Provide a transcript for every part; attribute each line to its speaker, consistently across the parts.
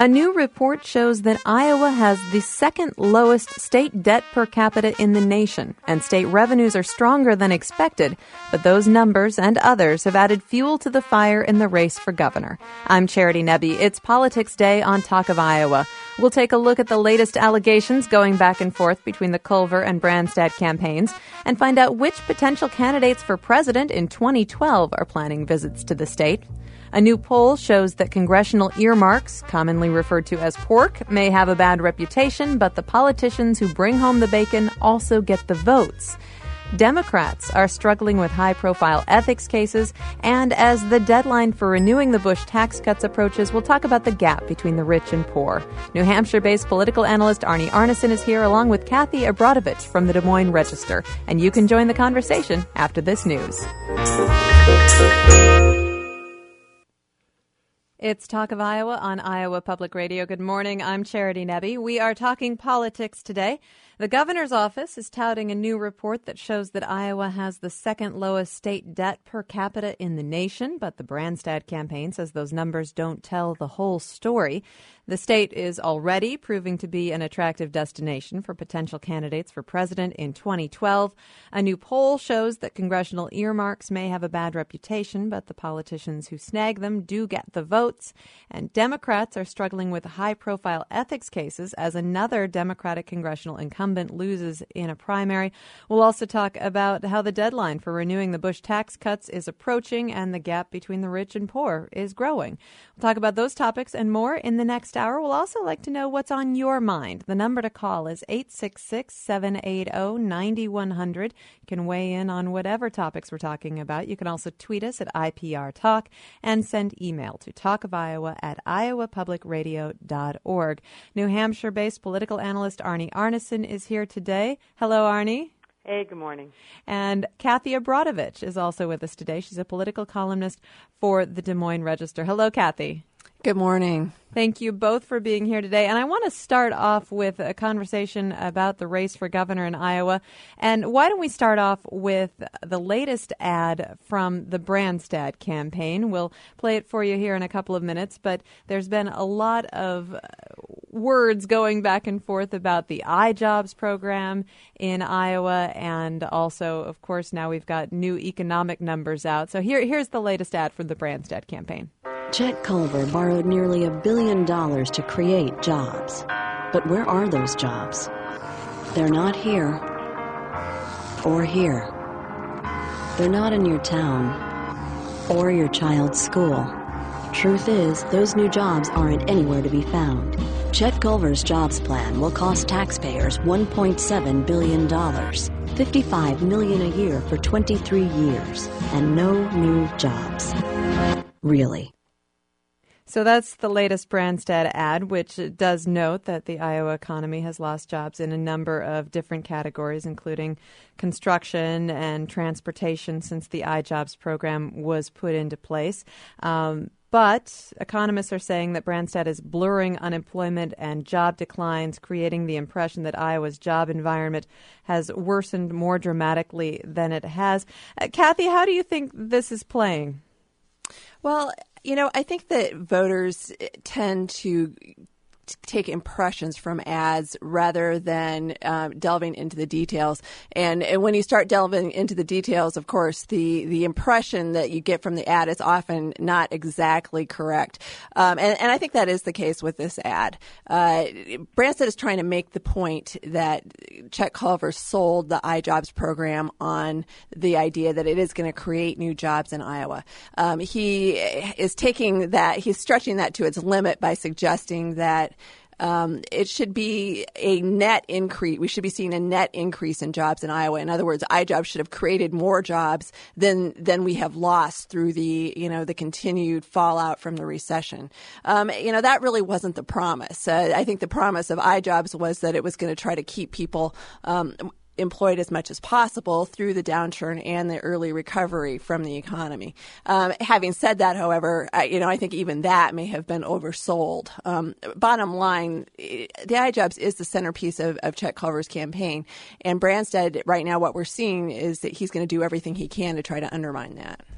Speaker 1: A new report shows that Iowa has the second lowest state debt per capita in the nation, and state revenues are stronger than expected, but those numbers and others have added fuel to the fire in the race for governor. I'm Charity Nebbe. It's Politics Day on Talk of Iowa. We'll take a look at the latest allegations going back and forth between the Culver and Branstad campaigns and find out which potential candidates for president in 2012 are planning visits to the state. A new poll shows that congressional earmarks, commonly referred to as pork, may have a bad reputation, but the politicians who bring home the bacon also get the votes. Democrats are struggling with high-profile ethics cases, and as the deadline for renewing the Bush tax cuts approaches, we'll talk about the gap between the rich and poor. New Hampshire-based political analyst Arnie Arnesen is here, along with Kathy Abrodovich from the Des Moines Register, and you can join the conversation after this news. It's Talk of Iowa on Iowa Public Radio. Good morning. I'm Charity Nebbe. We are talking politics today. The governor's office is touting a new report that shows that Iowa has the second lowest state debt per capita in the nation, but the Branstad campaign says those numbers don't tell the whole story. The state is already proving to be an attractive destination for potential candidates for president in 2012. A new poll shows that congressional earmarks may have a bad reputation, but the politicians who snag them do get the votes. And Democrats are struggling with high-profile ethics cases as another Democratic congressional incumbent loses in a primary. We'll also talk about how the deadline for renewing the Bush tax cuts is approaching and the gap between the rich and poor is growing. We'll talk about those topics and more in the next hour. We'll also like to know what's on your mind. The number to call is 866-780-9100. You can weigh in on whatever topics we're talking about. You can also tweet us at IPR Talk and send email to talkofiowa@iowapublicradio.org. New Hampshire-based political analyst Arnie Arnesen is here today. Hello, Arnie.
Speaker 2: Hey, good morning.
Speaker 1: And Kathy Abrodovich is also with us today. She's a political columnist for the Des Moines Register. Hello, Kathy.
Speaker 3: Good morning.
Speaker 1: Thank you both for being here today. And I want to start off with a conversation about the race for governor in Iowa. And why don't we start off with the latest ad from the Branstad campaign? We'll play it for you here in a couple of minutes, but there's been a lot of words going back and forth about the iJobs program in Iowa, and also, of course, now we've got new economic numbers out. So here's the latest ad from the Branstad campaign.
Speaker 4: Chet Culver borrowed nearly $1 billion to create jobs. But where are those jobs? They're not here or here. They're not in your town or your child's school. Truth is, those new jobs aren't anywhere to be found. Chet Culver's jobs plan will cost taxpayers $1.7 billion, $55 million a year for 23 years, and no new jobs. Really.
Speaker 1: So that's the latest Branstad ad, which does note that the Iowa economy has lost jobs in a number of different categories, including construction and transportation since the iJobs program was put into place. But economists are saying that Branstad is blurring unemployment and job declines, creating the impression that Iowa's job environment has worsened more dramatically than it has. Kathy, how do you think this is playing?
Speaker 3: Well, I think that voters tend to take impressions from ads rather than delving into the details. And when you start delving into the details, of course, the impression that you get from the ad is often not exactly correct. And I think that is the case with this ad. Branstad is trying to make the point that Chet Culver sold the iJobs program on the idea that it is going to create new jobs in Iowa. He is taking that, he's stretching that to its limit by suggesting that it should be a net increase. We should be seeing a net increase in jobs in Iowa. In other words, iJobs should have created more jobs than we have lost through the continued fallout from the recession. That really wasn't the promise. I think the promise of iJobs was that it was going to try to keep people employed as much as possible through the downturn and the early recovery from the economy. Having said that, however, I think even that may have been oversold. Bottom line, the iJobs is the centerpiece of Chet Culver's campaign. And Branstad, right now, what we're seeing is that he's going to do everything he can to try to undermine that.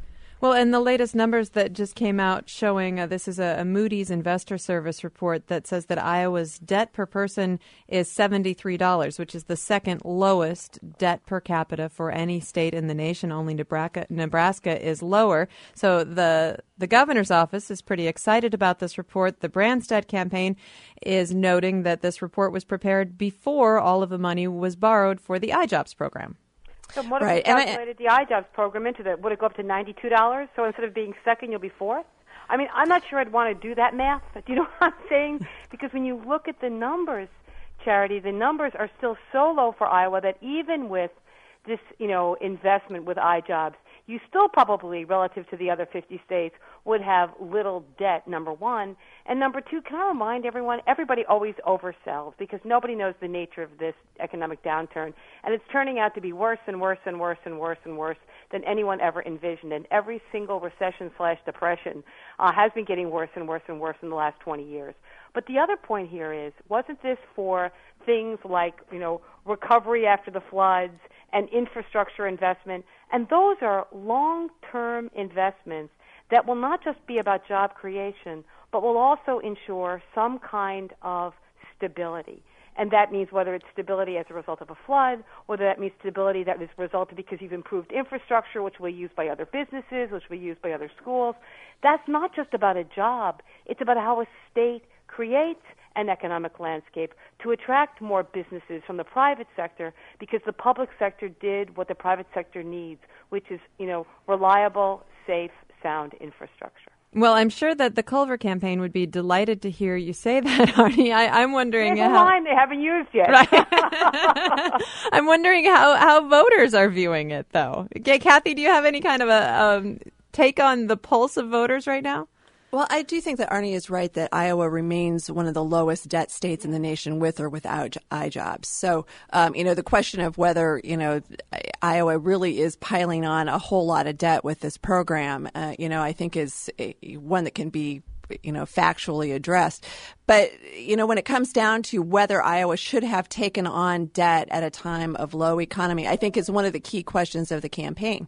Speaker 1: Well, and the latest numbers that just came out showing this is a Moody's Investor Service report that says that Iowa's debt per person is $73, which is the second lowest debt per capita for any state in the nation. Only Nebraska is lower. So the governor's office is pretty excited about this report. The Branstad campaign is noting that this report was prepared before all of the money was borrowed for the iJobs program.
Speaker 2: So what if we calculated the iJobs program into that? Would it go up to $92? So instead of being second, you'll be fourth? I mean, I'm not sure I'd want to do that math. Do you know what I'm saying? Because when you look at the numbers, Charity, the numbers are still so low for Iowa that even with this, investment with iJobs, you still probably, relative to the other 50 states, would have little debt, number one. And number two, can I remind everyone, everybody always oversells because nobody knows the nature of this economic downturn. And it's turning out to be worse and worse and worse and worse and worse than anyone ever envisioned. And every single recession/depression has been getting worse and worse and worse in the last 20 years. But the other point here is, wasn't this for things like, recovery after the floods and infrastructure investment? And those are long-term investments that will not just be about job creation, but will also ensure some kind of stability. And that means whether it's stability as a result of a flood, whether that means stability that is resulted because you've improved infrastructure, which will be used by other businesses, which will be used by other schools. That's not just about a job. It's about how a state creates an economic landscape to attract more businesses from the private sector because the public sector did what the private sector needs, which is, reliable, safe, sound infrastructure.
Speaker 1: Well, I'm sure that the Culver campaign would be delighted to hear you say that, Arnie. I'm wondering
Speaker 2: There's a line they haven't used yet.
Speaker 1: Right. I'm wondering how voters are viewing it, though. Okay, Kathy, do you have any kind of a take on the pulse of voters right now?
Speaker 3: Well, I do think that Arnie is right that Iowa remains one of the lowest debt states in the nation with or without iJobs. So, the question of whether, Iowa really is piling on a whole lot of debt with this program, I think is one that can be factually addressed. But, when it comes down to whether Iowa should have taken on debt at a time of low economy, I think is one of the key questions of the campaign.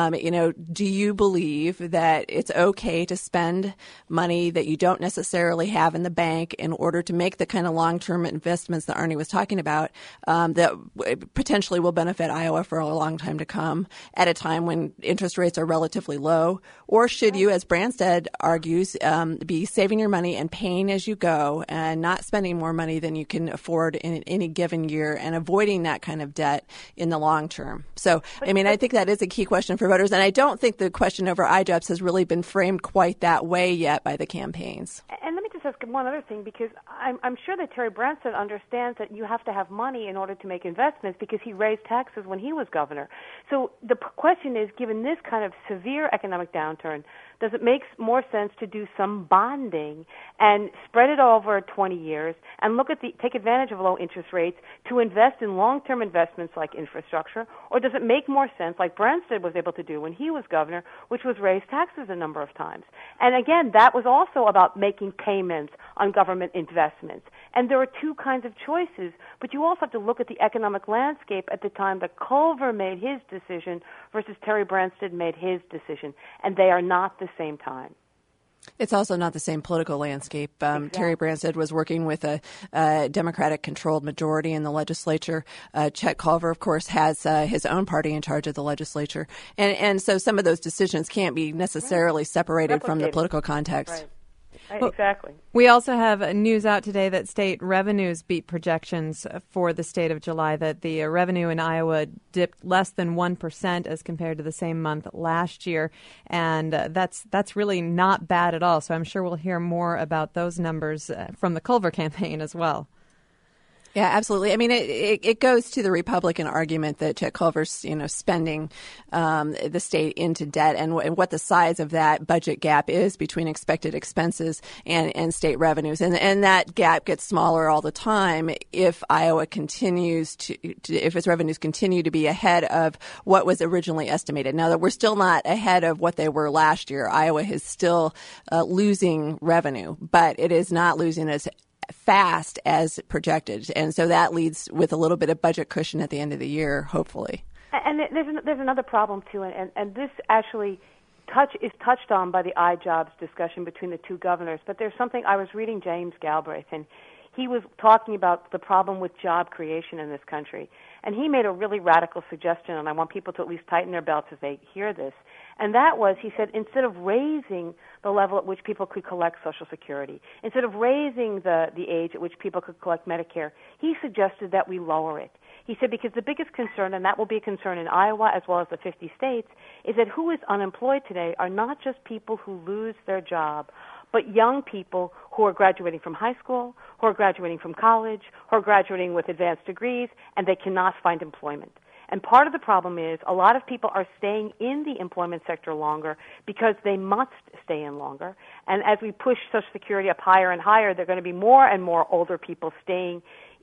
Speaker 3: Do you believe that it's okay to spend money that you don't necessarily have in the bank in order to make the kind of long-term investments that Arnie was talking about that potentially will benefit Iowa for a long time to come at a time when interest rates are relatively low? Or should you, as Branstad argues, be saving your money and paying as you go and not spending more money than you can afford in any given year and avoiding that kind of debt in the long term? So, I think that is a key question for voters. And I don't think the question over iJobs has really been framed quite that way yet by the campaigns.
Speaker 2: And let me just ask one other thing, because I'm sure that Terry Branstad understands that you have to have money in order to make investments because he raised taxes when he was governor. So the question is, given this kind of severe economic downturn, does it make more sense to do some bonding and spread it over 20 years and take advantage of low interest rates to invest in long-term investments like infrastructure? Or does it make more sense, like Branstad was able to do when he was governor, which was raise taxes a number of times? And again, that was also about making payments on government investments. And there are two kinds of choices, but you also have to look at the economic landscape at the time that Culver made his decision versus Terry Branstad made his decision. And they are not the same time.
Speaker 3: It's also not the same political landscape.
Speaker 2: Exactly.
Speaker 3: Terry Branstad was working with a Democratic-controlled majority in the legislature. Chet Culver, of course, has his own party in charge of the legislature. And so some of those decisions can't be necessarily separated from the political context.
Speaker 2: Right. Exactly.
Speaker 1: We also have news out today that state revenues beat projections for the state of July, that the revenue in Iowa dipped less than 1% as compared to the same month last year. And that's really not bad at all. So I'm sure we'll hear more about those numbers from the Culver campaign as well.
Speaker 3: Yeah, absolutely. It goes to the Republican argument that Chet Culver's, spending the state into debt and what the size of that budget gap is between expected expenses and state revenues. And that gap gets smaller all the time if Iowa continues if its revenues continue to be ahead of what was originally estimated. Now that we're still not ahead of what they were last year, Iowa is still losing revenue, but it is not losing as fast as projected. And so that leads with a little bit of budget cushion at the end of the year, hopefully.
Speaker 2: And there's another problem, too, and this actually touched on by the iJobs discussion between the two governors, but there's something, I was reading James Galbraith, and he was talking about the problem with job creation in this country. And he made a really radical suggestion, and I want people to at least tighten their belts as they hear this. And that was, he said, instead of raising the level at which people could collect Social Security, instead of raising the age at which people could collect Medicare, he suggested that we lower it. He said because the biggest concern, and that will be a concern in Iowa as well as the 50 states, is that who is unemployed today are not just people who lose their job, but young people who are graduating from high school, who are graduating from college, who are graduating with advanced degrees, and they cannot find employment. And part of the problem is a lot of people are staying in the employment sector longer because they must stay in longer. And as we push Social Security up higher and higher, there are going to be more and more older people staying,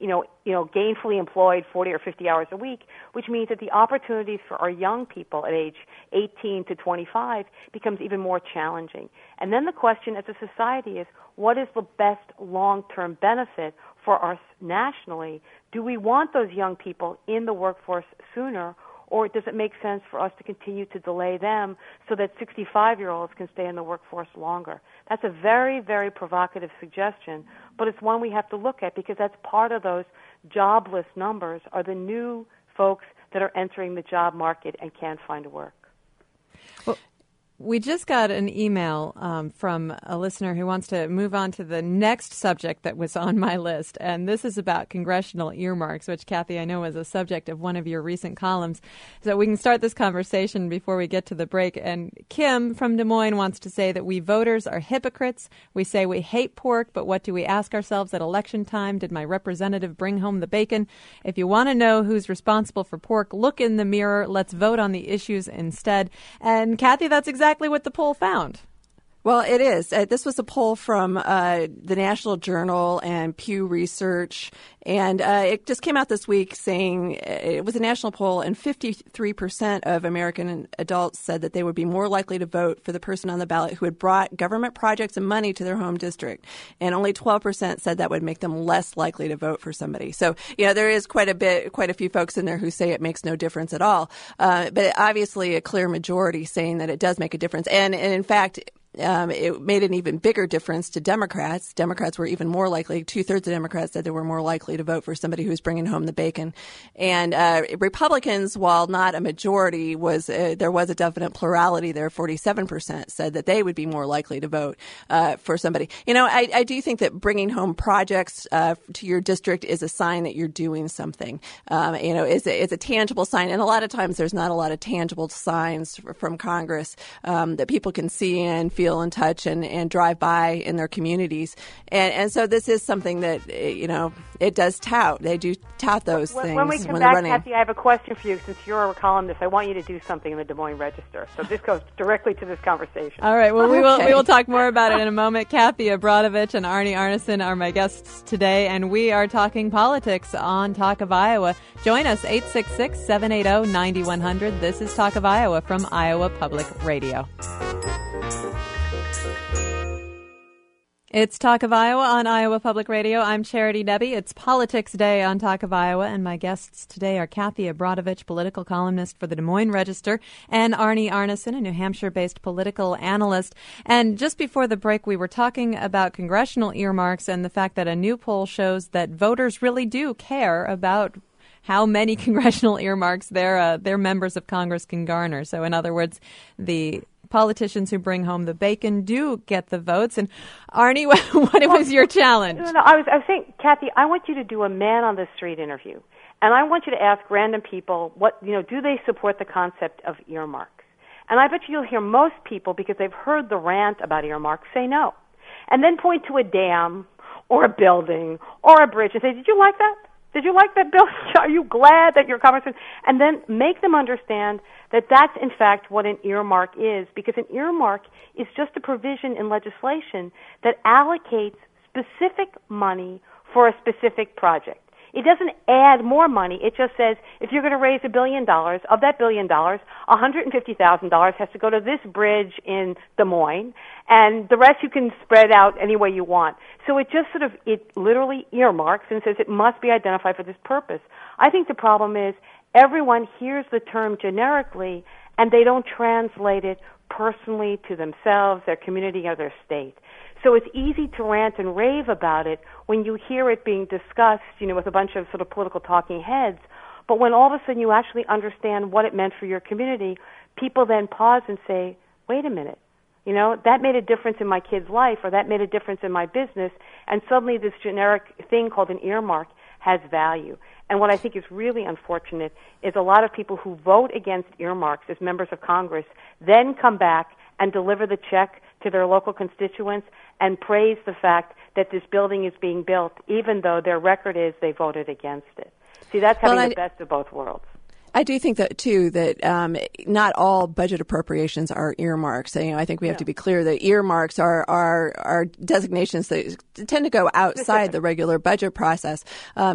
Speaker 2: gainfully employed 40 or 50 hours a week, which means that the opportunities for our young people at age 18 to 25 becomes even more challenging. And then the question as a society is, what is the best long-term benefit for us nationally? Do we want those young people in the workforce sooner, or does it make sense for us to continue to delay them so that 65-year-olds can stay in the workforce longer? That's a very, very provocative suggestion, but it's one we have to look at because that's part of those jobless numbers are the new folks that are entering the job market and can't find work.
Speaker 1: Well, we just got an email from a listener who wants to move on to the next subject that was on my list, and this is about congressional earmarks, which, Kathy, I know was a subject of one of your recent columns. So we can start this conversation before we get to the break. And Kim from Des Moines wants to say that we voters are hypocrites. We say we hate pork, but what do we ask ourselves at election time? Did my representative bring home the bacon? If you want to know who's responsible for pork, look in the mirror. Let's vote on the issues instead. And, Kathy, that's exactly what the poll found.
Speaker 3: Well, it is. This was a poll from the National Journal and Pew Research, and it just came out this week saying it was a national poll, and 53% of American adults said that they would be more likely to vote for the person on the ballot who had brought government projects and money to their home district, and only 12% said that would make them less likely to vote for somebody. So, there is quite a few folks in there who say it makes no difference at all, but obviously a clear majority saying that it does make a difference, and in fact, it made an even bigger difference to Democrats. Democrats were even more likely. 2/3 of Democrats said they were more likely to vote for somebody who was bringing home the bacon. And Republicans, while not a majority, there was a definite plurality there. 47% said that they would be more likely to vote for somebody. I do think that bringing home projects to your district is a sign that you're doing something. It's a tangible sign. And a lot of times there's not a lot of tangible signs from Congress that people can see and feel and touch and drive by in their communities. And so this is something that, it does tout. They do tout those things
Speaker 2: when we come
Speaker 3: they're
Speaker 2: back,
Speaker 3: running.
Speaker 2: Kathy, I have a question for you. Since you're a columnist, I want you to do something in the Des Moines Register. So this goes directly to this conversation.
Speaker 1: All right. Well, we will talk more about it in a moment. Kathy Abradovich and Arnie Arnesen are my guests today, and we are talking politics on Talk of Iowa. Join us, 866-780-9100. This is Talk of Iowa from Iowa Public Radio. It's Talk of Iowa on Iowa Public Radio. I'm Charity Nebbe. It's Politics Day on Talk of Iowa, and my guests today are Kathy Abradovich, political columnist for the Des Moines Register, and Arnie Arnesen, a New Hampshire-based political analyst. And just before the break, we were talking about congressional earmarks and the fact that a new poll shows that voters really do care about how many congressional earmarks their members of Congress can garner. So, in other words, the politicians who bring home the bacon do get the votes. And Arnie, what was your challenge?
Speaker 2: No, I was saying, Kathy, I want you to do a man-on-the-street interview. And I want you to ask random people, do they support the concept of earmarks? And I bet you'll hear most people, because they've heard the rant about earmarks, say no. And then point to a dam or a building or a bridge and say, did you like that? Did you like that bill? Are you glad that your congressman? And then make them understand that that's, in fact, what an earmark is, because an earmark is just a provision in legislation that allocates specific money for a specific project. It doesn't add more money. It just says if you're going to raise $1 billion, of that $1 billion, $150,000 has to go to this bridge in Des Moines, and the rest you can spread out any way you want. So it just it literally earmarks and says it must be identified for this purpose. I think the problem is everyone hears the term generically and they don't translate it personally to themselves, their community, or their state. So it's easy to rant and rave about it when you hear it being discussed, with a bunch of sort of political talking heads. But when all of a sudden you actually understand what it meant for your community, people then pause and say, wait a minute, that made a difference in my kid's life, or that made a difference in my business, and suddenly this generic thing called an earmark has value. And what I think is really unfortunate is a lot of people who vote against earmarks as members of Congress then come back and deliver the check to their local constituents and praise the fact that this building is being built, even though their record is they voted against it. See, that's having the best of both worlds.
Speaker 3: I do think that too that not all budget appropriations are earmarks. I think we have to be clear that earmarks are designations that tend to go outside the regular budget process.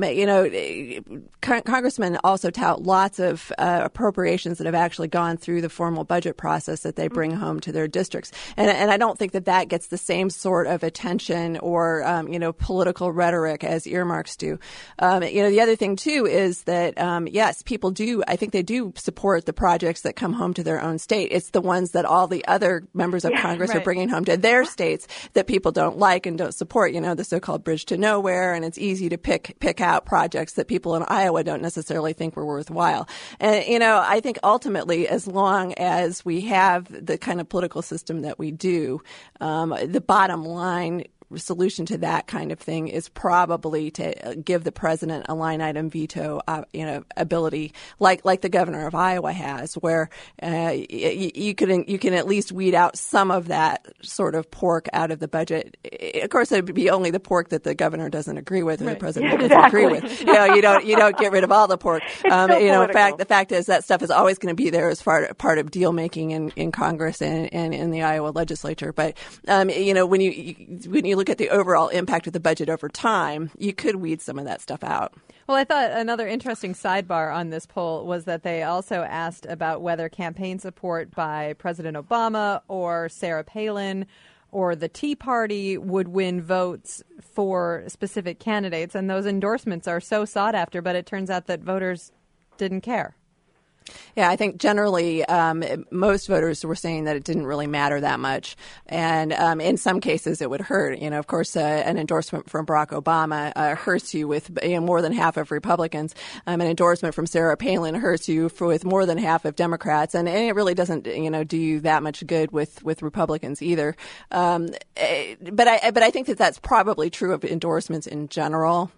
Speaker 3: Congressmen also tout lots of appropriations that have actually gone through the formal budget process that they bring home to their districts, and I don't think that gets the same sort of attention or political rhetoric as earmarks do. The other thing too is that yes, people do. I think they do support the projects that come home to their own state. It's the ones that all the other members of Congress are bringing home to their states that people don't like and don't support, the so-called bridge to nowhere. And it's easy to pick out projects that people in Iowa don't necessarily think were worthwhile. And, I think ultimately, as long as we have the kind of political system that we do, the bottom line solution to that kind of thing is probably to give the president a line item veto, ability like the governor of Iowa has, where you can at least weed out some of that sort of pork out of the budget. Of course, it would be only the pork that the governor doesn't agree with, or the president doesn't agree with. You don't get rid of all the pork. The fact is that stuff is always going to be there as part of deal making in Congress and in the Iowa legislature. But when you look at the overall impact of the budget over time, you could weed some of that stuff out.
Speaker 1: Well, I thought another interesting sidebar on this poll was that they also asked about whether campaign support by President Obama or Sarah Palin or the Tea Party would win votes for specific candidates. And those endorsements are so sought after, but it turns out that voters didn't care.
Speaker 3: Yeah, I think generally most voters were saying that it didn't really matter that much. And in some cases it would hurt. Of course, an endorsement from Barack Obama hurts you with more than half of Republicans. An endorsement from Sarah Palin hurts you with more than half of Democrats. And it really doesn't, do you that much good with Republicans either. But I think that that's probably true of endorsements in general.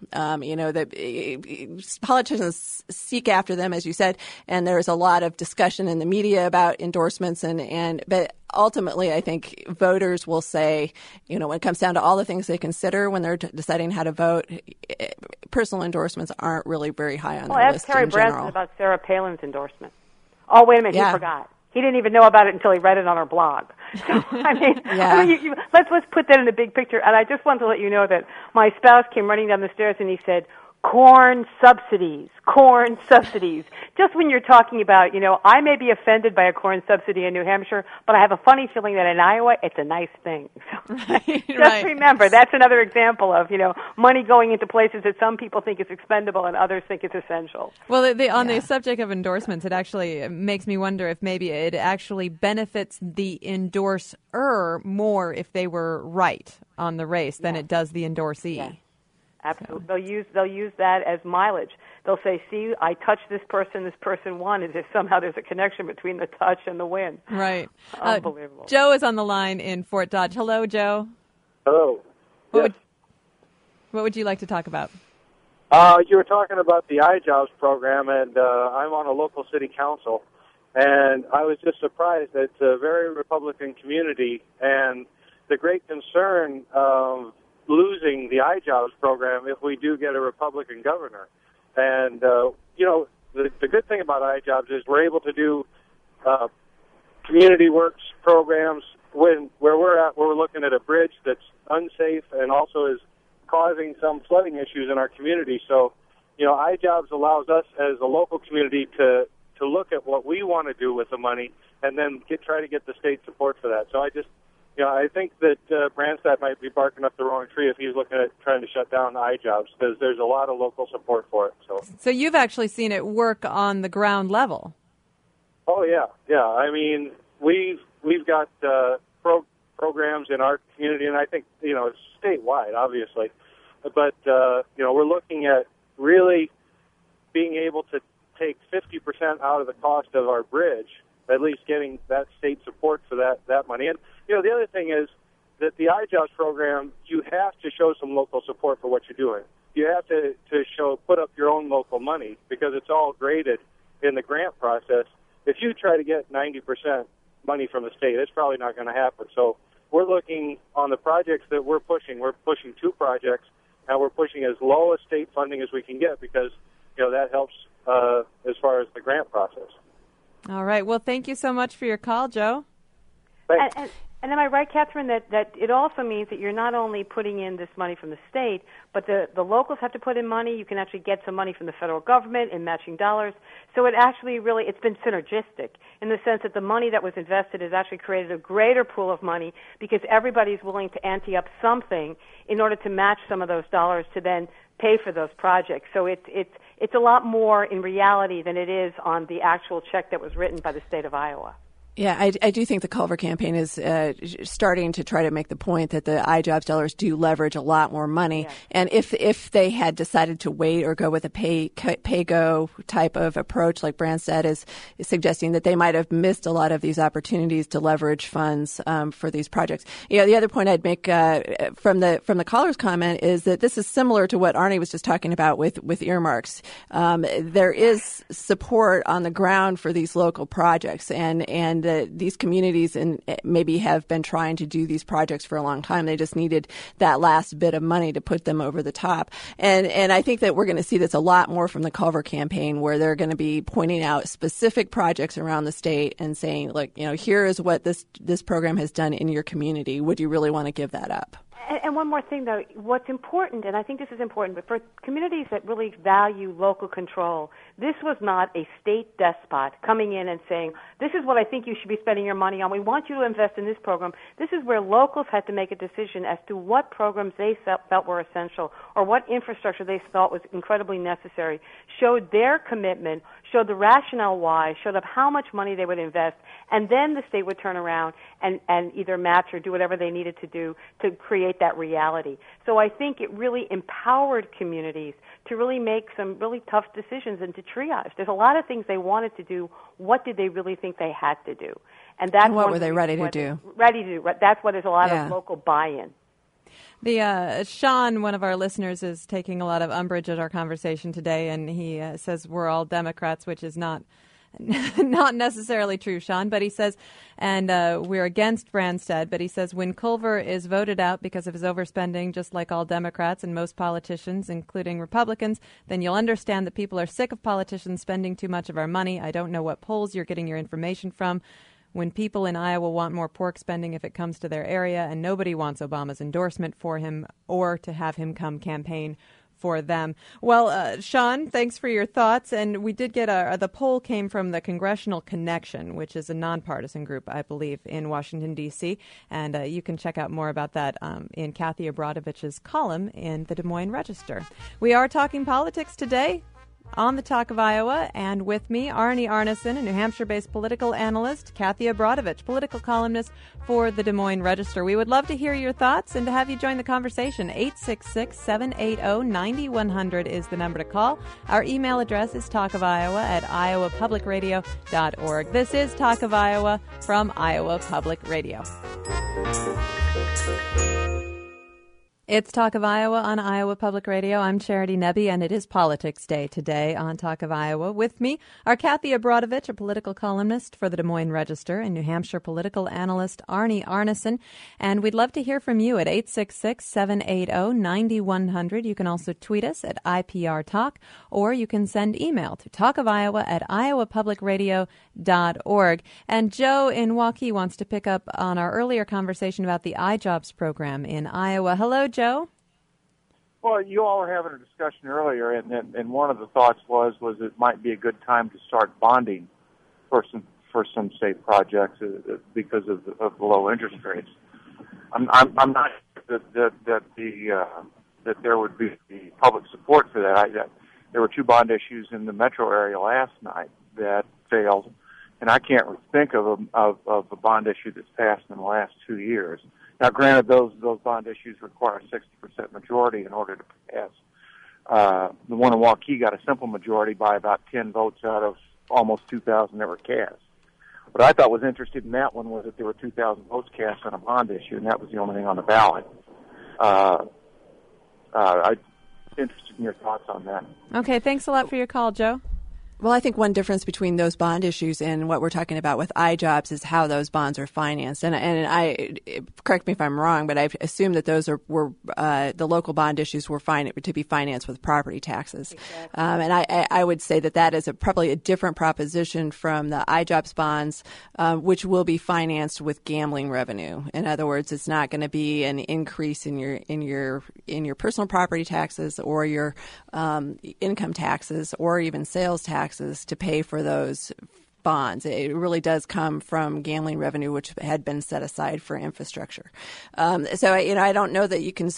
Speaker 3: That politicians seek after them, as you said, and there's a lot of discussion in the media about endorsements, but ultimately I think voters will say, when it comes down to all the things they consider when they're deciding how to vote, personal endorsements aren't really very high on their list in general.
Speaker 2: Ask Terry Branstad about Sarah Palin's endorsement. Oh, wait a minute, he forgot. He didn't even know about it until he read it on her blog. So, let's put that in the big picture. And I just wanted to let you know that my spouse came running down the stairs and he said, corn subsidies. Just when you're talking about, I may be offended by a corn subsidy in New Hampshire, but I have a funny feeling that in Iowa, it's a nice thing. So just remember, that's another example of, money going into places that some people think is expendable and others think is essential.
Speaker 1: Well, on the subject of endorsements, it actually makes me wonder if maybe it actually benefits the endorser more if they were right on the race than it does the endorsee.
Speaker 2: Yeah. Absolutely. They'll use that as mileage. They'll say, see, I touched this person won, as if somehow there's a connection between the touch and the win.
Speaker 1: Right.
Speaker 2: Unbelievable.
Speaker 1: Joe is on the line in Fort Dodge. Hello, Joe.
Speaker 5: Hello.
Speaker 1: What would you like to talk about?
Speaker 5: You were talking about the iJobs program, and I'm on a local city council, and I was just surprised that it's a very Republican community, and the great concern of losing the iJobs program if we do get a Republican governor. And, the good thing about iJobs is we're able to do community works programs where we're looking at a bridge that's unsafe and also is causing some flooding issues in our community. So, iJobs allows us as a local community to look at what we want to do with the money and then try to get the state support for that. So I think that Branstad might be barking up the wrong tree if he's looking at trying to shut down iJobs, because there's a lot of local support for it. So you've
Speaker 1: actually seen it work on the ground level.
Speaker 5: Oh yeah. I mean, we've got programs in our community, and I think it's statewide, obviously. But we're looking at really being able to take 50% out of the cost of our bridge, at least getting that state support for that money. And the other thing is that the iJobs program, you have to show some local support for what you're doing. You have to put up your own local money because it's all graded in the grant process. If you try to get 90% money from the state, it's probably not going to happen. So we're looking on the projects that we're pushing. We're pushing 2 projects, and we're pushing as low a state funding as we can get because that helps as far as the grant process.
Speaker 1: All right. Well, thank you so much for your call, Joe.
Speaker 5: Thanks.
Speaker 2: And am I right, Catherine, that it also means that you're not only putting in this money from the state, but the locals have to put in money. You can actually get some money from the federal government in matching dollars. So it actually it's been synergistic in the sense that the money that was invested has actually created a greater pool of money because everybody's willing to ante up something in order to match some of those dollars to then pay for those projects. So it's a lot more in reality than it is on the actual check that was written by the state of Iowa.
Speaker 3: Yeah, I do think the Culver campaign is starting to try to make the point that the iJobs dollars do leverage a lot more money. Yeah. And if they had decided to wait or go with a pay-go type of approach, like Branstad is suggesting, that they might have missed a lot of these opportunities to leverage funds for these projects. The other point I'd make from the caller's comment is that this is similar to what Arnie was just talking about with earmarks. There is support on the ground for these local projects, and these communities maybe have been trying to do these projects for a long time. They just needed that last bit of money to put them over the top. And I think that we're going to see this a lot more from the Culver campaign, where they're going to be pointing out specific projects around the state and saying, look, here is what this program has done in your community. Would you really want to give that up?
Speaker 2: And one more thing, though, what's important, and I think this is important, but for communities that really value local control, this was not a state despot coming in and saying, this is what I think you should be spending your money on. We want you to invest in this program. This is where locals had to make a decision as to what programs they felt were essential or what infrastructure they thought was incredibly necessary, showed their commitment, showed the rationale why, showed up how much money they would invest, and then the state would turn around and either match or do whatever they needed to do to create that reality. So I think it really empowered communities to really make some really tough decisions and to triage. There's a lot of things they wanted to do. What did they really think they had to do? And
Speaker 3: what were they ready to do?
Speaker 2: Ready to do. That's what there's a lot of local buy-in.
Speaker 1: The Sean, one of our listeners, is taking a lot of umbrage at our conversation today, and he says we're all Democrats, which is not necessarily true, Sean, but he says, and we're against Branstad, but he says when Culver is voted out because of his overspending, just like all Democrats and most politicians, including Republicans, then you'll understand that people are sick of politicians spending too much of our money. I don't know what polls you're getting your information from. When people in Iowa want more pork spending if it comes to their area, and nobody wants Obama's endorsement for him or to have him come campaign for them. Well, Sean, thanks for your thoughts. And we did get the poll came from the Congressional Connection, which is a nonpartisan group, I believe, in Washington, D.C. And you can check out more about that in Kathy Abradovich's column in the Des Moines Register. We are talking politics today on the Talk of Iowa, and with me, Arnie Arneson, a New Hampshire-based political analyst, Kathy Abradovich, political columnist for the Des Moines Register. We would love to hear your thoughts and to have you join the conversation. 866-780-9100 is the number to call. Our email address is talkofiowa@iowapublicradio.org. This is Talk of Iowa from Iowa Public Radio. It's Talk of Iowa on Iowa Public Radio. I'm Charity Nebbe, and it is Politics Day today on Talk of Iowa. With me are Kathy Abradovich, a political columnist for the Des Moines Register, and New Hampshire political analyst Arnie Arneson. And we'd love to hear from you at 866-780-9100. You can also tweet us at IPR Talk, or you can send email to talkofiowa@iowapublicradio.org. And Joe in Waukee wants to pick up on our earlier conversation about the iJobs program in Iowa. Hello, Joe.
Speaker 6: Well, you all were having a discussion earlier, and one of the thoughts was it might be a good time to start bonding for some state projects because of the low interest rates. I'm not sure that there would be public support for that. There were two bond issues in the metro area last night that failed, and I can't think of a bond issue that's passed in the last 2 years. Now, granted, those bond issues require a 60% majority in order to pass. The one in Waukee got a simple majority by about 10 votes out of almost 2,000 that were cast. What I thought was interesting in that one was that there were 2,000 votes cast on a bond issue, and that was the only thing on the ballot. I'm interested in your thoughts on that.
Speaker 1: Okay, thanks a lot for your call, Joe.
Speaker 3: Well, I think one difference between those bond issues and what we're talking about with iJobs is how those bonds are financed. And I correct me if I'm wrong, but I assume that those were the local bond issues were to be financed with property taxes. Exactly. And I would say that is probably a different proposition from the iJobs bonds, which will be financed with gambling revenue. In other words, it's not going to be an increase in your personal property taxes or your income taxes or even sales taxes to pay for those bonds. It really does come from gambling revenue, which had been set aside for infrastructure. So I don't know that you can.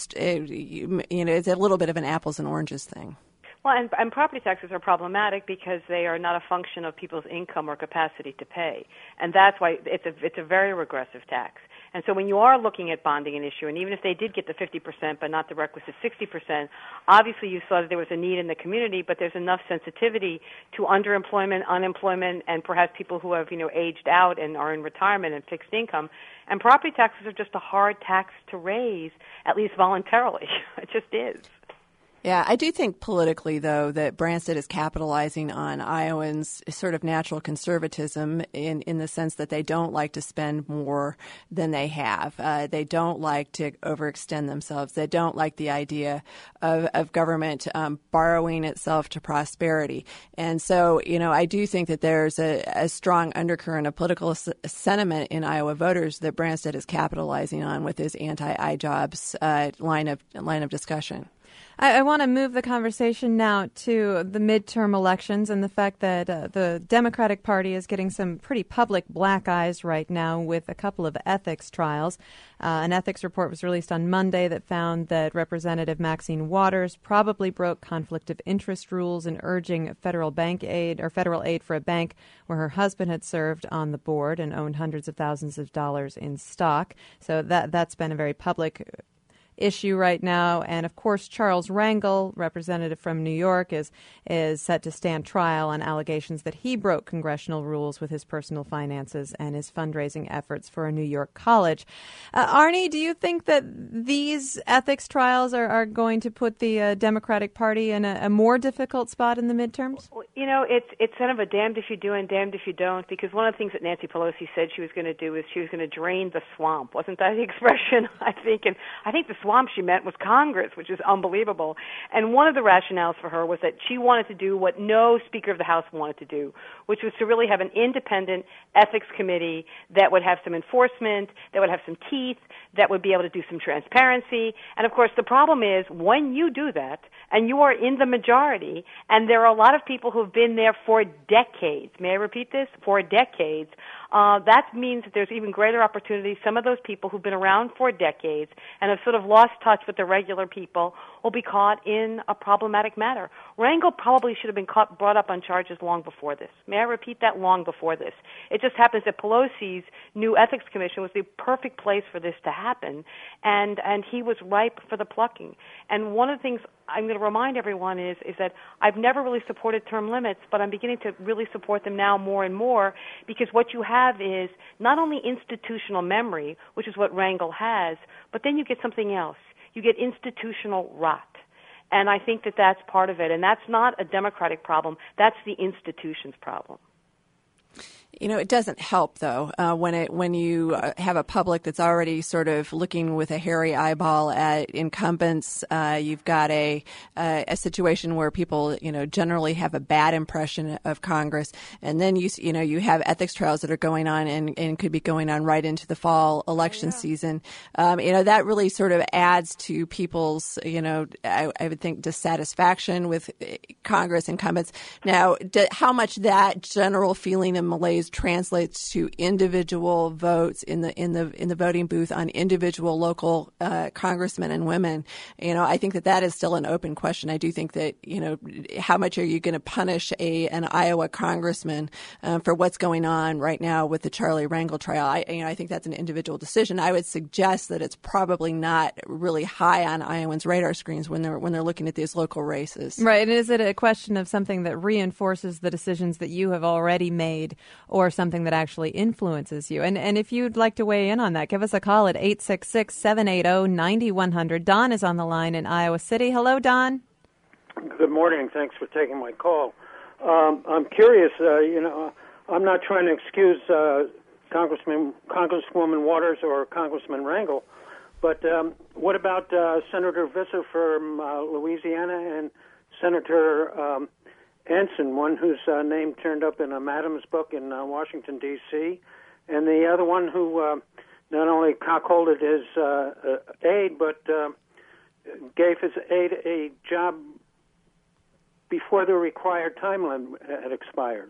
Speaker 3: It's a little bit of an apples and oranges thing.
Speaker 2: Well, and property taxes are problematic because they are not a function of people's income or capacity to pay, and that's why it's a very regressive tax. And so when you are looking at bonding an issue, and even if they did get the 50% but not the requisite 60%, obviously you saw that there was a need in the community, but there's enough sensitivity to underemployment, unemployment, and perhaps people who have aged out and are in retirement and fixed income. And property taxes are just a hard tax to raise, at least voluntarily. It just is.
Speaker 3: Yeah, I do think politically, though, that Branstad is capitalizing on Iowans' sort of natural conservatism in the sense that they don't like to spend more than they have. They don't like to overextend themselves. They don't like the idea of government borrowing itself to prosperity. And so, I do think that there's a strong undercurrent of political sentiment in Iowa voters that Branstad is capitalizing on with his anti-iJobs line of discussion.
Speaker 1: I want to move the conversation now to the midterm elections and the fact that the Democratic Party is getting some pretty public black eyes right now with a couple of ethics trials. An ethics report was released on Monday that found that Representative Maxine Waters probably broke conflict of interest rules in urging federal aid for a bank where her husband had served on the board and owned hundreds of thousands of dollars in stock. So that's been a very public issue right now. And of course, Charles Rangel, representative from New York, is set to stand trial on allegations that he broke congressional rules with his personal finances and his fundraising efforts for a New York college. Arnie, do you think that these ethics trials are going to put the Democratic Party in a more difficult spot in the midterms?
Speaker 2: It's kind of a damned if you do and damned if you don't, because one of the things that Nancy Pelosi said she was going to do is she was going to drain the swamp. Wasn't that the expression, I think? And I think the swamp she meant was Congress, which is unbelievable. And one of the rationales for her was that she wanted to do what no Speaker of the House wanted to do, which was to really have an independent ethics committee that would have some enforcement, that would have some teeth, that would be able to do some transparency. And, of course, the problem is when you do that and you are in the majority and there are a lot of people who've been there for decades, may I repeat this? For decades, that means that there's even greater opportunity. Some of those people who've been around for decades and have sort of lost touch with the regular people will be caught in a problematic matter. Rangel probably should have been brought up on charges long before this. May I repeat that? Long before this. It just happens that Pelosi's new ethics commission was the perfect place for this to happen, and he was ripe for the plucking. And one of the things I'm going to remind everyone is that I've never really supported term limits, but I'm beginning to really support them now more and more, because what you have is not only institutional memory, which is what Rangel has, but then you get something else. You get institutional rot. And I think that that's part of it. And that's not a Democratic problem. That's the institution's problem.
Speaker 3: It doesn't help, though, when you have a public that's already sort of looking with a hairy eyeball at incumbents. You've got a situation where people, generally have a bad impression of Congress, and then you have ethics trials that are going on and could be going on right into the fall election season. That really sort of adds to people's, I would think, dissatisfaction with Congress incumbents. Now, how much that general feeling of malaise translates to individual votes in the voting booth on individual local congressmen and women, I think that is still an open question. I do think that how much are you going to punish an Iowa congressman for what's going on right now with the Charlie Rangel trial? I think that's an individual decision. I would suggest that it's probably not really high on Iowans' radar screens when they're looking at these local races.
Speaker 1: Right. And is it a question of something that reinforces the decisions that you have already made, or something that actually influences you? And if you'd like to weigh in on that, give us a call at 866-780-9100. Don is on the line in Iowa City. Hello, Don.
Speaker 7: Good morning. Thanks for taking my call. I'm curious. I'm not trying to excuse Congresswoman Waters or Congressman Rangel, but what about Senator Visser from Louisiana and Senator Ensign, one whose name turned up in a Madam's book in Washington, D.C., and the other one who not only cuckolded his aide, but gave his aide a job before the required time limit had expired.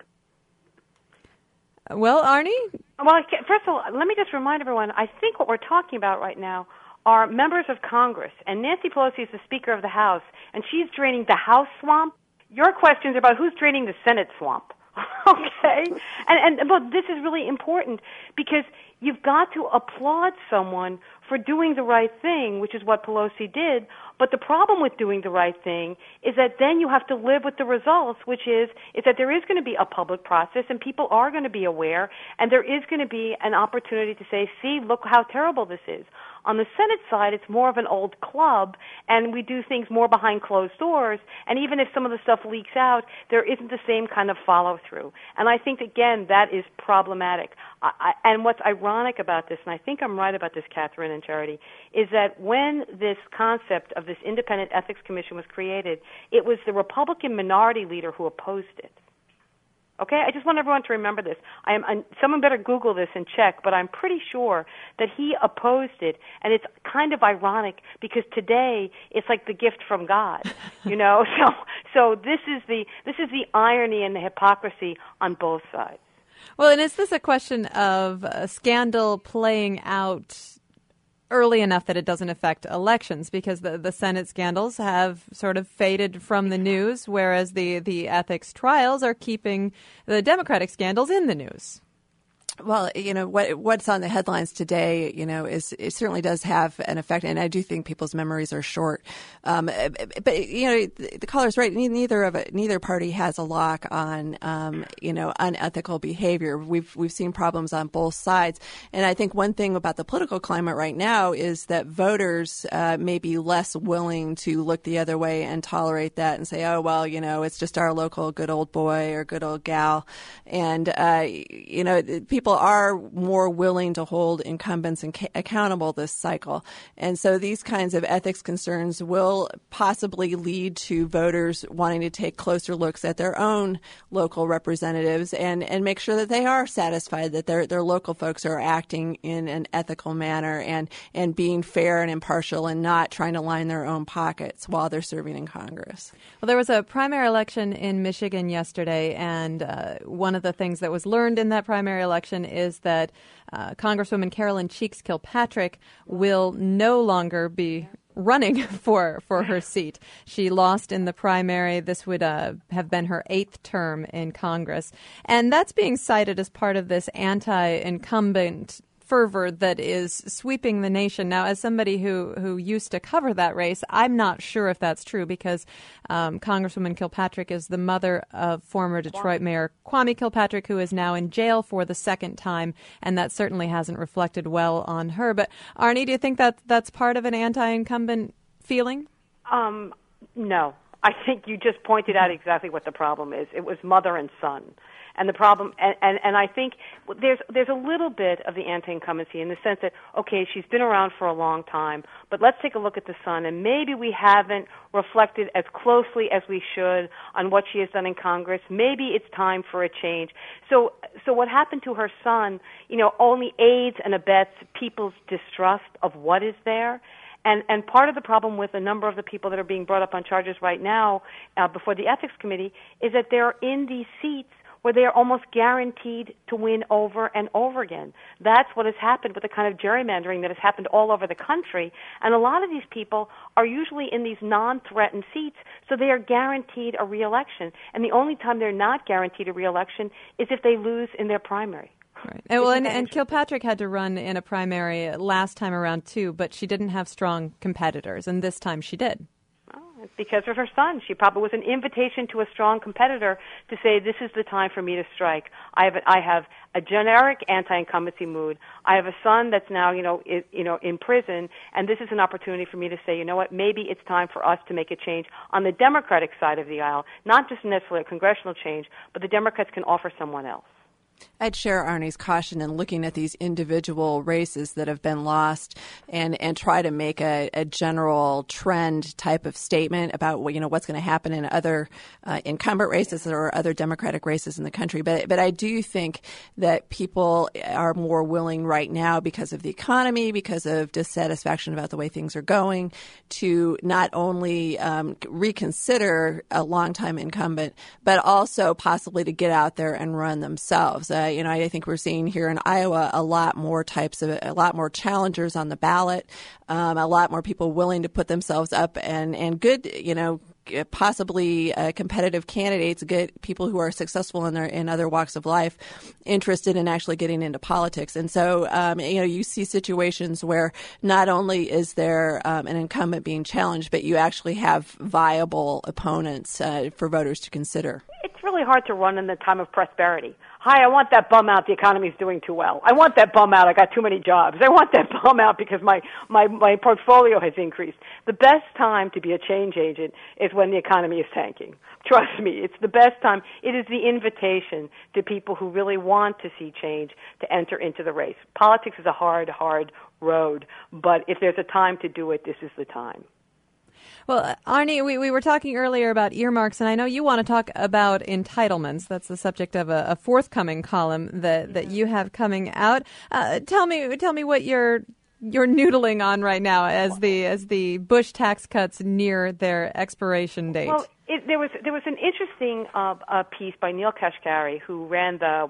Speaker 1: Well, Arnie?
Speaker 2: Well, first of all, let me just remind everyone, I think what we're talking about right now are members of Congress, and Nancy Pelosi is the Speaker of the House, and she's draining the House swamp. Your question's about who's draining the Senate swamp. Okay? And but this is really important because you've got to applaud someone for doing the right thing, which is what Pelosi did. But the problem with doing the right thing is that then you have to live with the results, which is that there is going to be a public process and people are going to be aware, and there is going to be an opportunity to say, see, look how terrible this is. On the Senate side, it's more of an old club, and we do things more behind closed doors, and even if some of the stuff leaks out, there isn't the same kind of follow-through. And I think, again, that is problematic. And what's ironic about this, and I think I'm right about this, Catherine and Charity, is that when this concept of this independent ethics commission was created, it was the Republican minority leader who opposed it. Okay, I just want everyone to remember this. Someone better Google this and check, but I'm pretty sure that he opposed it, and it's kind of ironic because today it's like the gift from God, So this is the irony and the hypocrisy on both sides.
Speaker 1: Well, and is this a question of a scandal playing out early enough that it doesn't affect elections, because the Senate scandals have sort of faded from the news, whereas the ethics trials are keeping the Democratic scandals in the news?
Speaker 3: Well, what's on the headlines today, it certainly does have an effect, and I do think people's memories are short. But the caller's right. Neither party has a lock on, unethical behavior. We've seen problems on both sides, and I think one thing about the political climate right now is that voters may be less willing to look the other way and tolerate that and say, oh well, it's just our local good old boy or good old gal, and people are more willing to hold incumbents accountable this cycle. And so these kinds of ethics concerns will possibly lead to voters wanting to take closer looks at their own local representatives and make sure that they are satisfied that their local folks are acting in an ethical manner and being fair and impartial and not trying to line their own pockets while they're serving in Congress. Well,
Speaker 1: there was a primary election in Michigan yesterday, and one of the things that was learned in that primary election is that Congresswoman Carolyn Cheeks Kilpatrick will no longer be running for her seat. She lost in the primary. This would have been her 8th term in Congress. And that's being cited as part of this anti-incumbent fervor that is sweeping the nation. Now, as somebody who used to cover that race, I'm not sure if that's true because Congresswoman Kilpatrick is the mother of former Detroit Mayor Kwame Kilpatrick, who is now in jail for the 2nd time, and that certainly hasn't reflected well on her. But Arnie, do you think that's part of an anti-incumbent feeling?
Speaker 2: No. I think you just pointed out exactly what the problem is. It was mother and son. And the problem, and I think there's a little bit of the anti-incumbency in the sense that, okay, she's been around for a long time, but let's take a look at the son, and maybe we haven't reflected as closely as we should on what she has done in Congress. Maybe it's time for a change. So what happened to her son, only aids and abets people's distrust of what is there. And part of the problem with a number of the people that are being brought up on charges right now before the Ethics Committee is that they're in these seats where they are almost guaranteed to win over and over again. That's what has happened with the kind of gerrymandering that has happened all over the country. And a lot of these people are usually in these non-threatened seats, so they are guaranteed a re-election. And the only time they're not guaranteed a re-election is if they lose in their primary.
Speaker 1: Right. And Kilpatrick had to run in a primary last time around too, but she didn't have strong competitors, and this time she did.
Speaker 2: It's because of her son. She probably was an invitation to a strong competitor to say, this is the time for me to strike. I have a generic anti-incumbency mood. I have a son that's now, in prison, and this is an opportunity for me to say, you know what, maybe it's time for us to make a change on the Democratic side of the aisle, not just necessarily a congressional change, but the Democrats can offer someone else.
Speaker 3: I'd share Arnie's caution in looking at these individual races that have been lost and try to make a general trend type of statement about what's going to happen in other incumbent races or other Democratic races in the country. But I do think that people are more willing right now because of the economy, because of dissatisfaction about the way things are going, to not only reconsider a longtime incumbent, but also possibly to get out there and run themselves. I think we're seeing here in Iowa a lot more challengers on the ballot, a lot more people willing to put themselves up and good, possibly competitive candidates, get people who are successful in other walks of life interested in actually getting into politics. And so, you see situations where not only is there an incumbent being challenged, but you actually have viable opponents for voters to consider.
Speaker 2: It's really hard to run in the time of prosperity. Hi, I want that bum out. The economy's doing too well. I want that bum out. I got too many jobs. I want that bum out because my portfolio has increased. The best time to be a change agent is when the economy is tanking. Trust me, it's the best time. It is the invitation to people who really want to see change to enter into the race. Politics is a hard, hard road, but if there's a time to do it, this is the time.
Speaker 1: Well, Arnie, we were talking earlier about earmarks, and I know you want to talk about entitlements. That's the subject of a forthcoming column that you have coming out. Tell me what you're noodling on right now as the Bush tax cuts near their expiration date.
Speaker 2: Well, there was an interesting piece by Neil Kashkari, who ran the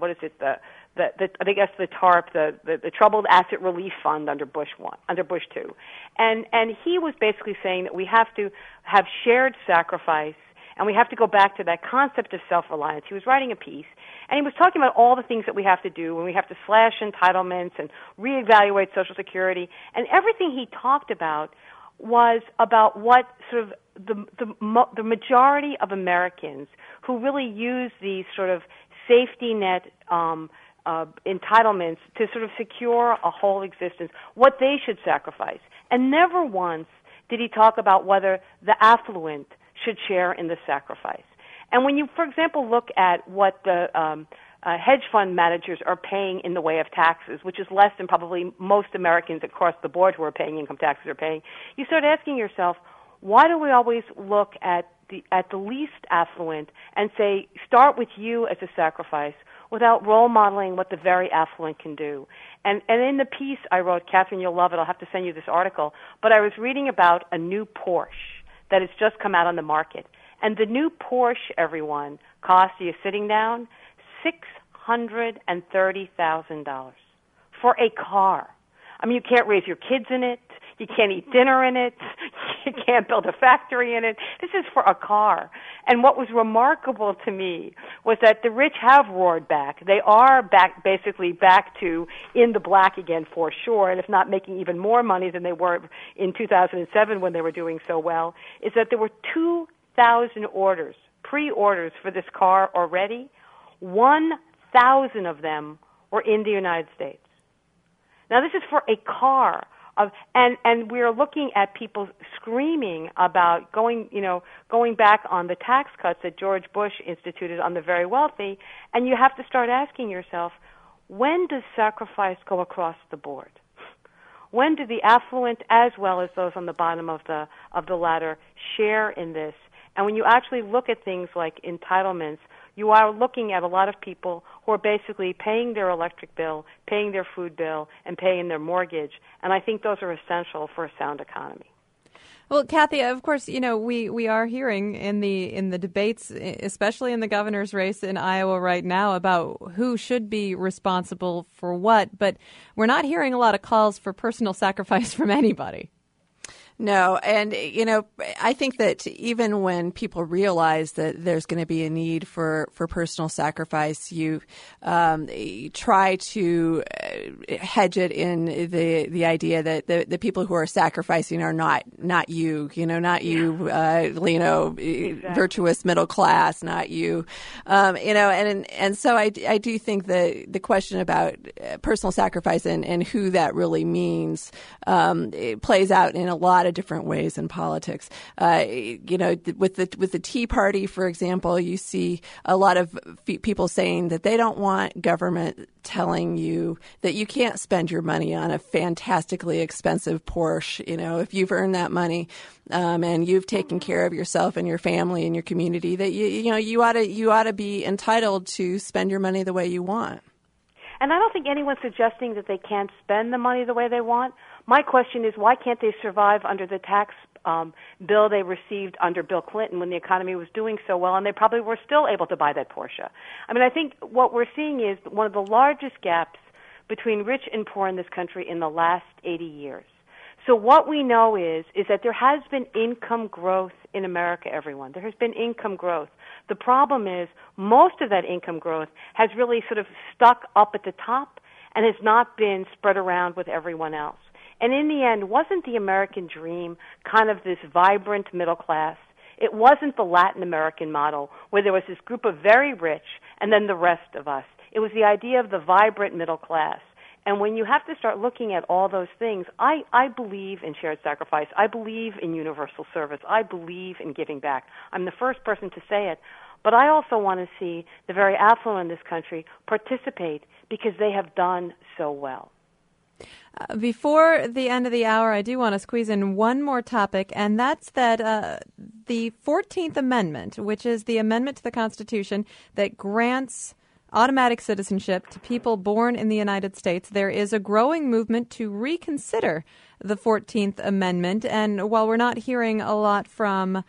Speaker 2: TARP, the Troubled Asset Relief Fund under Bush 2. And he was basically saying that we have to have shared sacrifice, and we have to go back to that concept of self-reliance. He was writing a piece, and he was talking about all the things that we have to do, and we have to slash entitlements and reevaluate Social Security, and everything he talked about was about what sort of the majority of Americans who really use these sort of safety net entitlements to sort of secure a whole existence, what they should sacrifice. And never once did he talk about whether the affluent should share in the sacrifice. And when you, for example, look at what the hedge fund managers are paying in the way of taxes, which is less than probably most Americans across the board who are paying income taxes are paying, you start asking yourself, why do we always look at the least affluent and say, start with you as a sacrifice, without role modeling what the very affluent can do? And in the piece I wrote, Catherine, you'll love it, I'll have to send you this article, but I was reading about a new Porsche that has just come out on the market. And the new Porsche, everyone, cost, are you sitting down, $630,000 for a car. I mean, you can't raise your kids in it. You can't eat dinner in it. You can't build a factory in it. This is for a car. And what was remarkable to me was that the rich have roared back. They are basically back to in the black again for sure, and if not making even more money than they were in 2007 when they were doing so well, is that there were 2,000 orders, pre-orders for this car already. 1,000 of them were in the United States. Now, this is for a car. And we're looking at people screaming about going back on the tax cuts that George Bush instituted on the very wealthy, and you have to start asking yourself, when does sacrifice go across the board? When do the affluent as well as those on the bottom of the ladder share in this? And when you actually look at things like entitlements, you are looking at a lot of people who are basically paying their electric bill, paying their food bill, and paying their mortgage. And I think those are essential for a sound economy.
Speaker 1: Well, Kathy, of course, we are hearing in the debates, especially in the governor's race in Iowa right now, about who should be responsible for what, but we're not hearing a lot of calls for personal sacrifice from anybody.
Speaker 3: No, and I think that even when people realize that there's going to be a need for personal sacrifice, you try to hedge it in the idea that the people who are sacrificing are not you, not you, exactly. Virtuous middle class, not you, and so I do think that the question about personal sacrifice and who that really means it plays out in a lot of different ways in politics. With the Tea Party, for example, you see a lot of people saying that they don't want government telling you that you can't spend your money on a fantastically expensive Porsche. If you've earned that money and you've taken care of yourself and your family and your community, that you ought to be entitled to spend your money the way you want.
Speaker 2: And I don't think anyone's suggesting that they can't spend the money the way they want. My question is, why can't they survive under the tax bill they received under Bill Clinton when the economy was doing so well, and they probably were still able to buy that Porsche? I mean, I think what we're seeing is one of the largest gaps between rich and poor in this country in the last 80 years. So what we know is that there has been income growth in America, everyone. There has been income growth. The problem is most of that income growth has really sort of stuck up at the top and has not been spread around with everyone else. And in the end, wasn't the American dream kind of this vibrant middle class? It wasn't the Latin American model where there was this group of very rich and then the rest of us. It was the idea of the vibrant middle class. And when you have to start looking at all those things, I believe in shared sacrifice. I believe in universal service. I believe in giving back. I'm the first person to say it. But I also want to see the very affluent in this country participate because they have done so well.
Speaker 1: Before the end of the hour, I do want to squeeze in one more topic, and that's that the 14th Amendment, which is the amendment to the Constitution that grants automatic citizenship to people born in the United States. There is a growing movement to reconsider the 14th Amendment, and while we're not hearing a lot from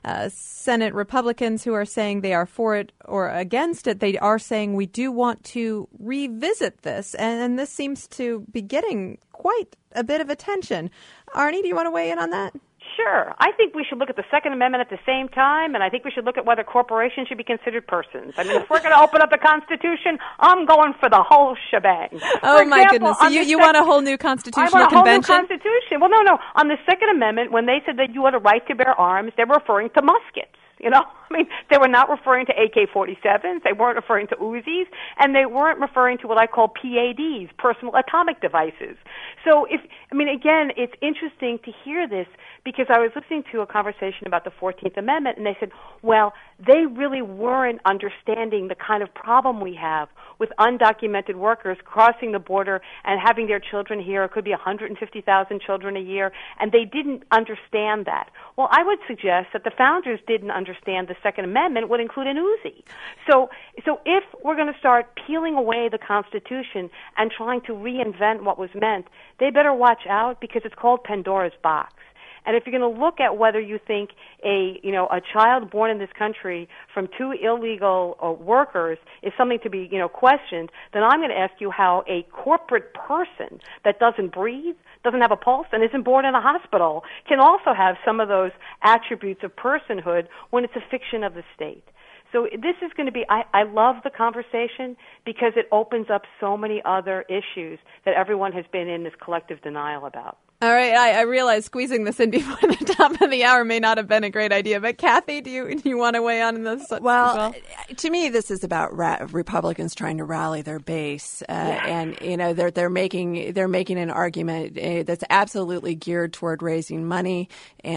Speaker 1: Senate Republicans who are saying they are for it or against it, they are saying we do want to revisit this, and this seems to be getting quite a bit of attention. Arnie, do you want to weigh in on that?
Speaker 2: Sure. I think we should look at the Second Amendment at the same time, and I think we should look at whether corporations should be considered persons. I mean, if we're going to open up the Constitution, I'm going for the whole shebang.
Speaker 1: Oh, my goodness. So you want a whole new constitutional convention?
Speaker 2: I want a whole new Constitution. Well, no. On the Second Amendment, when they said that you had a right to bear arms, they were referring to muskets. I mean, they were not referring to AK-47s, they weren't referring to Uzis, and they weren't referring to what I call PADs, personal atomic devices. So, again, it's interesting to hear this because I was listening to a conversation about the 14th Amendment, and they said, well, they really weren't understanding the kind of problem we have with undocumented workers crossing the border and having their children here. It could be 150,000 children a year, and they didn't understand that. Well, I would suggest that the founders didn't understand the Second Amendment would include an Uzi. So if we're going to start peeling away the Constitution and trying to reinvent what was meant, they better watch out because it's called Pandora's box. And if you're going to look at whether you think a child born in this country from two illegal workers is something to be, questioned, then I'm going to ask you how a corporate person that doesn't breathe, doesn't have a pulse, and isn't born in a hospital can also have some of those attributes of personhood when it's a fiction of the state. So this is going to be, I love the conversation because it opens up so many other issues that everyone has been in this collective denial about.
Speaker 1: All right, I realize squeezing this in before the top of the hour may not have been a great idea, but Kathy, do you want to weigh on this?
Speaker 3: Well, to me, this is about Republicans trying to rally their base, and they're making an argument that's absolutely geared toward raising money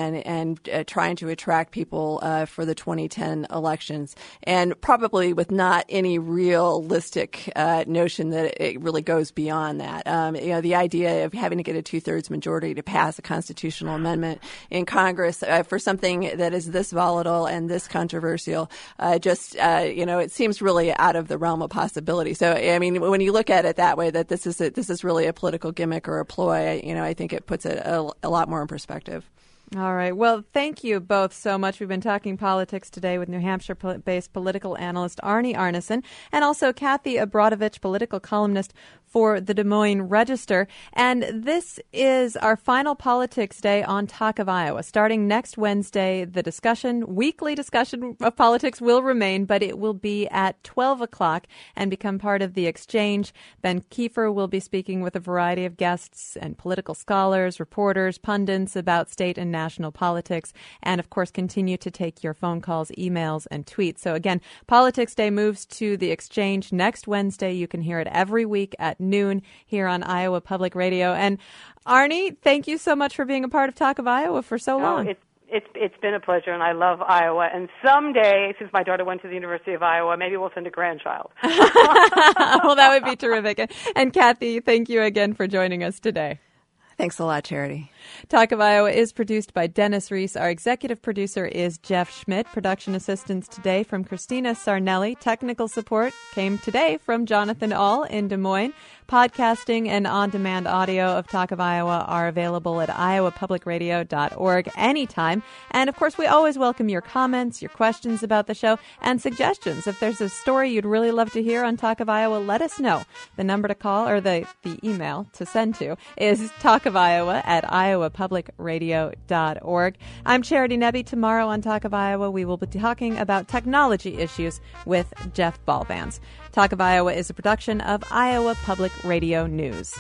Speaker 3: and trying to attract people for the 2010 elections, and probably with not any realistic notion that it really goes beyond that. The idea of having to get a 2/3 majority to pass a constitutional amendment in Congress for something that is this volatile and this controversial, it seems really out of the realm of possibility. So, I mean, when you look at it that way, that this is really a political gimmick or a ploy, I think it puts it a lot more in perspective.
Speaker 1: All right. Well, thank you both so much. We've been talking politics today with New Hampshire-based political analyst Arnie Arnesen and also Kathy Abrodovich, political columnist for the Des Moines Register. And this is our final Politics Day on Talk of Iowa. Starting next Wednesday, the weekly discussion of politics will remain, but it will be at 12 o'clock and become part of the exchange. Ben Kiefer will be speaking with a variety of guests and political scholars, reporters, pundits about state and national politics, and of course continue to take your phone calls, emails, and tweets. So again, Politics Day moves to the exchange next Wednesday. You can hear it every week at noon here on Iowa Public Radio. And Arnie, thank you so much for being a part of Talk of Iowa for so long.
Speaker 2: It's been a pleasure, and I love Iowa. And someday, since my daughter went to the University of Iowa, maybe we'll send a grandchild.
Speaker 1: Well, that would be terrific. And Kathy, thank you again for joining us today.
Speaker 3: Thanks a lot, Charity.
Speaker 1: Talk of Iowa is produced by Dennis Reese. Our executive producer is Jeff Schmidt. Production assistance today from Christina Sarnelli. Technical support came today from Jonathan All in Des Moines. Podcasting and on-demand audio of Talk of Iowa are available at iowapublicradio.org anytime. And, of course, we always welcome your comments, your questions about the show, and suggestions. If there's a story you'd really love to hear on Talk of Iowa, let us know. The number to call, or the email to send to, is talkofiowa@iowapublicradio.org. I'm Charity Nebbe. Tomorrow on Talk of Iowa, we will be talking about technology issues with Jeff Balvans. Talk of Iowa is a production of Iowa Public Radio News.